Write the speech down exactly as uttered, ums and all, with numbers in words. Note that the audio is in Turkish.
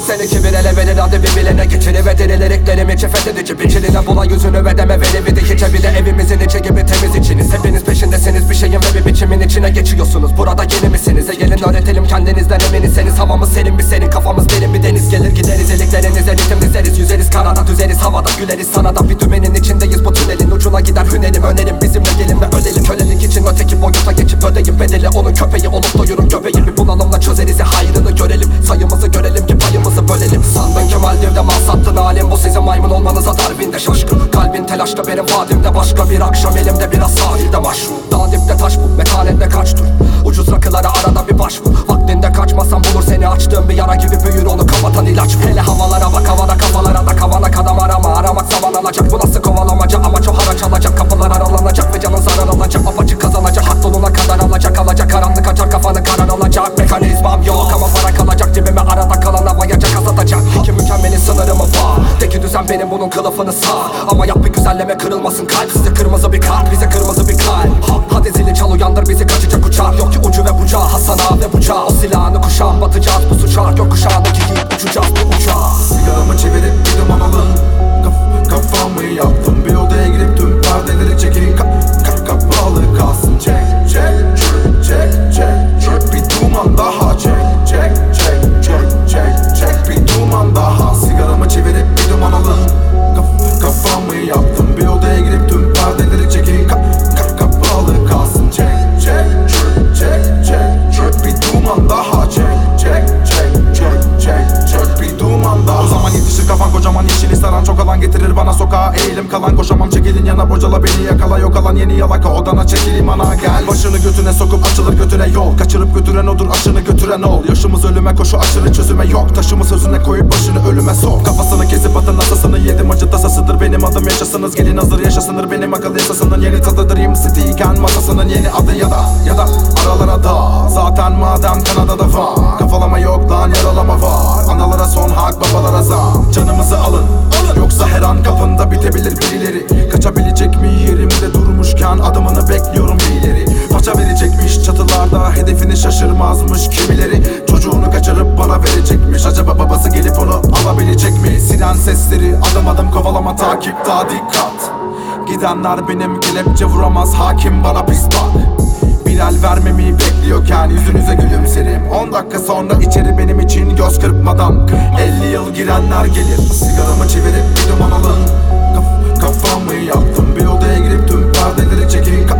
Seni kibir ele verir hadi bir bilene geçiri ve dirileriklerimi fethedici Biçirine bula yüzünü ve deme veri bir de hiçe bir de evimizin içi gibi temiz içiniz. Hepiniz peşindesiniz bir şeyin ve bir biçimin içine geçiyorsunuz. Burada yeni misiniz? E gelin öğretelim kendinizden eminseniz. Havamız serin bir senin kafamız derin bir deniz. Gelir gideriz iliklerinize ritim dizeriz. Yüzeriz karada düzeriz havada güleriz sana da. Bir dümenin içindeyiz bu tünelin ucuna gider hünerim önerim. Bizimle gelin ve ölelim kölelik için öteki boyuta geçip ödeyin bedeli. Onun köpeği olup doyurun göbeğin. Bir bunalımla çözeriz ya hayrını görelim. Sayımızı görelim ki payımızı bölelim. Sandın Kemal'dir mal sattın halim. Bu sizin maymun olmanıza darbinde şaşkın. Kalbin telaşta benim vadimde başka bir akşam elimde biraz sahilde maşrum. Dağ dipte taş bul metanette kaç dur. Ucuz rakılara arada bir başvur. Vaktinde kaçmasan bulur seni açtığım bir yara gibi büyür onu kapatan ilaç bu. Hele havalara bak havada kafalara da kavana kadam arama. Aramak zaman alacak bu nasıl kovalamaca. Amaç o haraç alacak kapılar aralanacak ve canın zarar alacak. Apaçık kazanacak hak doluna kadar alacak. Alacak karanlık açar kafanı karar alacak. Mekanizmam yok ama para kalacak cebime arada kalan havaya cak atacak. İki mükemmelin sınırı mı var? Teki düzen benim bunun kılıfını sağ. Ama yap bir güzelleme kırılmasın kalp. Size kırmızı bir kalp bize kırmızı bir kalp. Hadi zili çal uyandır bizi kaçacak uçak. Yok ki ucu ve bucağı Hasan ağa ve bucağı. O silahını kuşağın batacağız bu suçar. Gökkuşağındaki yiğit uçacağız bu uçağa. Sigaramı çevirip bir duman alın. Kaf, kafamı yaptım bir odaya girip tüm perdeleri çekin. Ka, ka, kapalı kalsın. Çek çek çek çek çek çek bir duman daha. Çek çek çek çek çek çek bir duman daha. Sigaramı çevirip bir duman alın. Kaf, kafamı yaptım bir odaya girip tüm perdeleri çekin. Ka, ka, kapalı kalsın. Çek çek çek çek çek çek bir duman daha. Çek çek çek çek çek çek bir duman daha. O zaman yetişir kafan kocaman yeşili saran çok alan getirir bana sokağa eğilim kalan. Koşamam çekilin yana bocala beni yakala. Yok alan yeni yalaka odana çekil ana gel. Başını götüne sokup açılır götüne yol. Kaçırıp götüren odur aşını götüren ol. Yaşımız ölüme koşu aşırı çözüme yok. Taşımı sözüne koyup başını ölüme sok. Kafasını kesip atın asasını yedim acı tasasıdır benim adım yaşasınız. Gelin hazır yaşasınır benim akıl yasasının yeni tadıdır. Yim City iken masasının yeni adı ya da ya da aralara da. Zaten madem Kanada'da var. Kafalama yok lan yaralama var. Analara son hak babalara zam. Canımızı alın yoksa her an kapında bitebilir birileri. Kaçabilecek mi yerimde durmuşken adımını bekliyorum birileri. Paça verecekmiş çatılarda hedefini şaşırmazmış kimileri. Çocuğunu kaçırıp bana verecekmiş. Acaba babası gelip onu alabilecek mi? Siren sesleri adım adım kovalama takip daha dikkat. Gidenler benim kelepçe vuramaz hakim bana pis bak. Bir el vermemi bekliyorken yüzünüze gülümserim. On dakika sonra içeri benim için göz kırpmadan elli yıl girenler gelir. Sigaramı çevirip bir duman alın. Kaf, kafamı yaptım bir odaya girip tüm perdeleri çekin. Ka